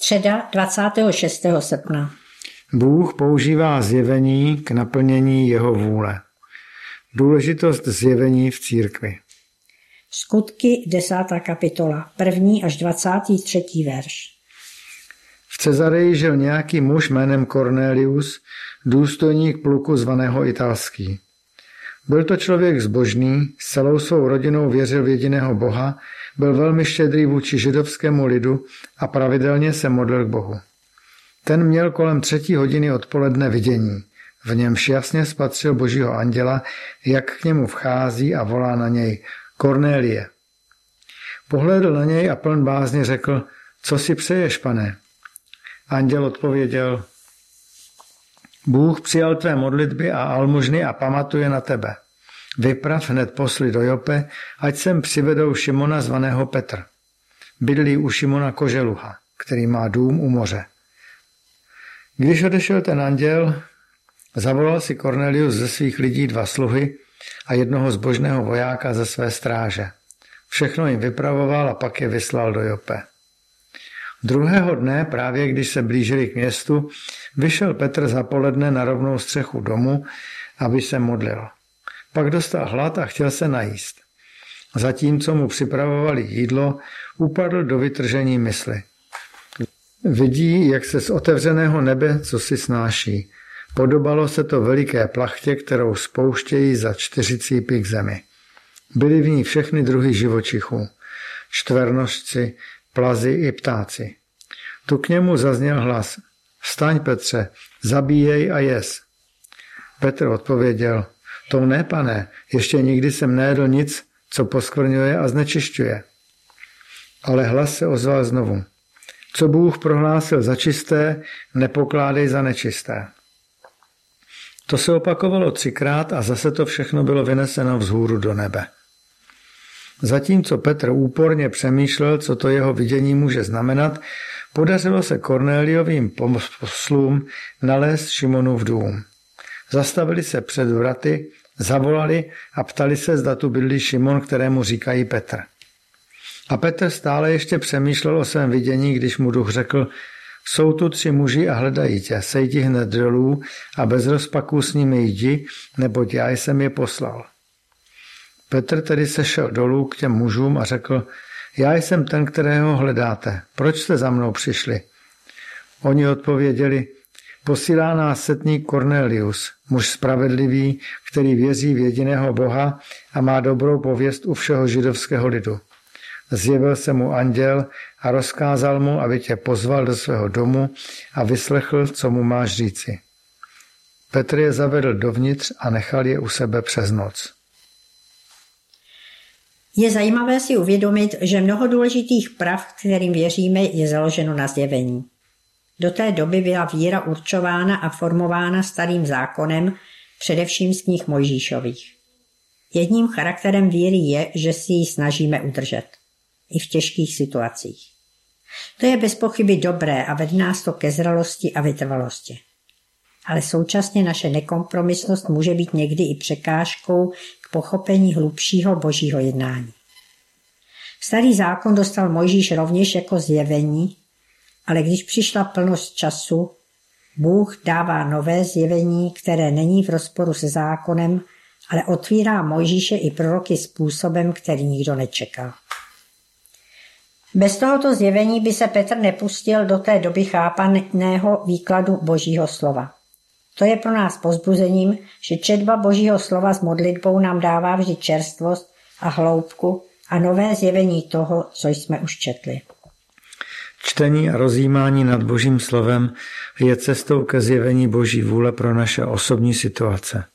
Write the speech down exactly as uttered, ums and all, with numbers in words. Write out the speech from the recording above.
Středa dvacátého šestého srpna. Bůh používá zjevení k naplnění jeho vůle. Důležitost zjevení v církvi. Skutky desátá kapitola, první až dvacátý třetí verš. V Cezareji žil nějaký muž jménem Cornelius, důstojník pluku zvaného Italský. Byl to člověk zbožný, s celou svou rodinou věřil v jediného Boha, byl velmi štědrý vůči židovskému lidu a pravidelně se modlil k Bohu. Ten měl kolem třetí hodiny odpoledne vidění. V němž jasně spatřil Božího anděla, jak k němu vchází a volá na něj: Kornélie. Pohlédl na něj a pln bázně řekl: Co si přeješ, pane? Anděl odpověděl: Bůh přijal tvé modlitby a almužny a pamatuje na tebe. Vyprav hned posly do Jope, ať sem přivedou Šimona zvaného Petr. Bydlí u Šimona Koželuha, který má dům u moře. Když odešel ten anděl, zavolal si Kornelius ze svých lidí dva sluhy a jednoho zbožného vojáka ze své stráže. Všechno jim vypravoval a pak je vyslal do Jope. Druhého dne, právě když se blížili k městu, vyšel Petr zapoledne na rovnou střechu domu, aby se modlil. Pak dostal hlad a chtěl se najíst. Zatímco mu připravovali jídlo, upadl do vytržení mysli. Vidí, jak se z otevřeného nebe cosi snáší. Podobalo se to veliké plachtě, kterou spouštějí za čtyři cípy k zemi. Byly v ní všechny druhy živočichů, čtvernožci, plazy i ptáci. Tu k němu zazněl hlas: Vstaň, Petře, zabíjej a jes. Petr odpověděl: To ne, pane, ještě nikdy jsem nejedl nic, co poskvrňuje a znečišťuje. Ale hlas se ozval znovu: Co Bůh prohlásil za čisté, nepokládej za nečisté. To se opakovalo třikrát a zase to všechno bylo vyneseno vzhůru do nebe. Zatímco Petr úporně přemýšlel, co to jeho vidění může znamenat, podařilo se Kornéliovým poslům nalézt Šimonův dům. Zastavili se před vraty, zavolali a ptali se, zda tu bydlí Šimon, kterému říkají Petr. A Petr stále ještě přemýšlel o svém vidění, když mu duch řekl: Jsou tu tři muži a hledají tě, sejdi hned dolů a bez rozpaků s nimi jdi, neboť já jsem je poslal. Petr tedy sešel dolů k těm mužům a řekl: Já jsem ten, kterého hledáte. Proč jste za mnou přišli? Oni odpověděli: Posílá nás setník Cornelius, muž spravedlivý, který věří v jediného Boha a má dobrou pověst u všeho židovského lidu. Zjevil se mu anděl a rozkázal mu, aby tě pozval do svého domu a vyslechl, co mu máš říci. Petr je zavedl dovnitř a nechal je u sebe přes noc. Je zajímavé si uvědomit, že mnoho důležitých prav, kterým věříme, je založeno na zjevení. Do té doby byla víra určována a formována starým zákonem, především z knih Mojžíšových. Jedním charakterem víry je, že si ji snažíme udržet. I v těžkých situacích. To je bez pochyby dobré a vede nás to ke zralosti a vytrvalosti. Ale současně naše nekompromisnost může být někdy i překážkou k pochopení hlubšího božího jednání. Starý zákon dostal Mojžíš rovněž jako zjevení, ale když přišla plnost času, Bůh dává nové zjevení, které není v rozporu se zákonem, ale otvírá Mojžíše i proroky způsobem, který nikdo nečekal. Bez tohoto zjevení by se Petr nepustil do té doby chápaného výkladu Božího slova. To je pro nás povzbuzením, že četba Božího slova s modlitbou nám dává vždy čerstvost a hloubku a nové zjevení toho, co jsme už četli. Čtení a rozjímání nad Božím slovem je cestou ke zjevení Boží vůle pro naše osobní situace.